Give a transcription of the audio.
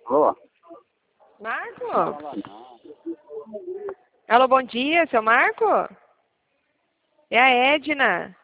Alô? Marco? Alô, bom dia, seu Marco? É a Edna.